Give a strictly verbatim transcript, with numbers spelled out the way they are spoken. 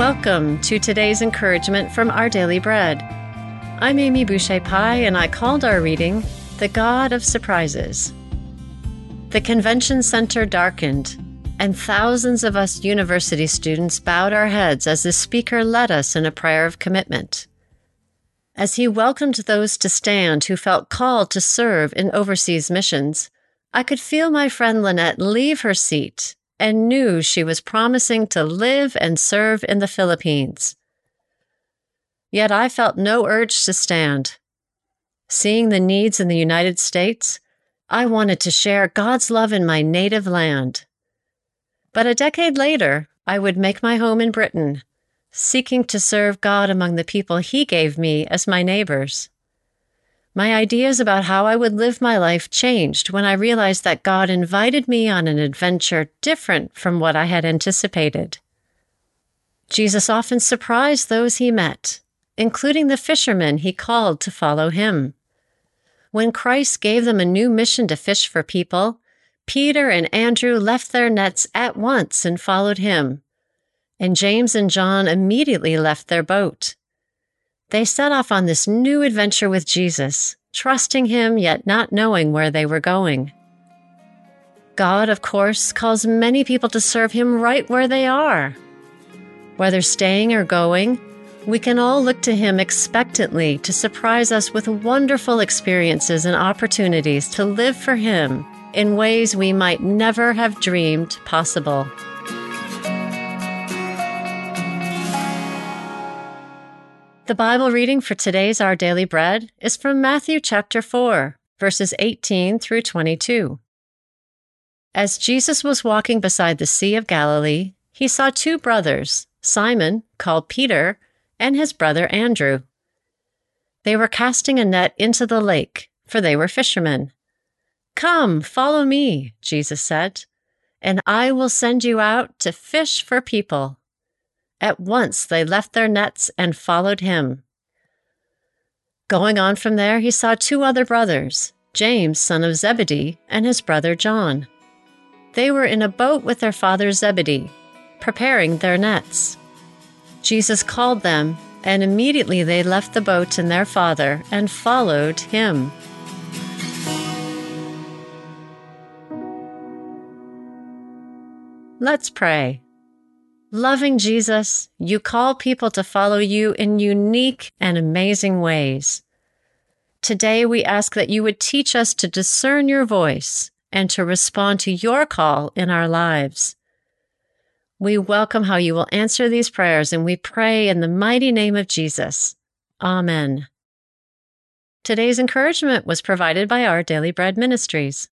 Welcome to today's encouragement from Our Daily Bread. I'm Amy Boucher-Pye, and I called our reading, The God of Surprises. The convention center darkened, and thousands of us university students bowed our heads as the speaker led us in a prayer of commitment. As he welcomed those to stand who felt called to serve in overseas missions, I could feel my friend Lynette leave her seat and knew she was promising to live and serve in the Philippines. Yet I felt no urge to stand. Seeing the needs in the United States, I wanted to share God's love in my native land. But a decade later, I would make my home in Britain, seeking to serve God among the people He gave me as my neighbors. My ideas about how I would live my life changed when I realized that God invited me on an adventure different from what I had anticipated. Jesus often surprised those He met, including the fishermen He called to follow Him. When Christ gave them a new mission to fish for people, Peter and Andrew left their nets at once and followed Him, and James and John immediately left their boat. They set off on this new adventure with Jesus, trusting Him yet not knowing where they were going. God, of course, calls many people to serve Him right where they are. Whether staying or going, we can all look to Him expectantly to surprise us with wonderful experiences and opportunities to live for Him in ways we might never have dreamed possible. The Bible reading for today's Our Daily Bread is from Matthew chapter four, verses eighteen through twenty-two. As Jesus was walking beside the Sea of Galilee, He saw two brothers, Simon, called Peter, and his brother Andrew. They were casting a net into the lake, for they were fishermen. "Come, follow me," Jesus said, "and I will send you out to fish for people." At once they left their nets and followed Him. Going on from there, He saw two other brothers, James, son of Zebedee, and his brother John. They were in a boat with their father Zebedee, preparing their nets. Jesus called them, and immediately they left the boat and their father and followed Him. Let's pray. Loving Jesus, You call people to follow You in unique and amazing ways. Today we ask that You would teach us to discern Your voice and to respond to Your call in our lives. We welcome how You will answer these prayers, and we pray in the mighty name of Jesus. Amen. Today's encouragement was provided by Our Daily Bread Ministries.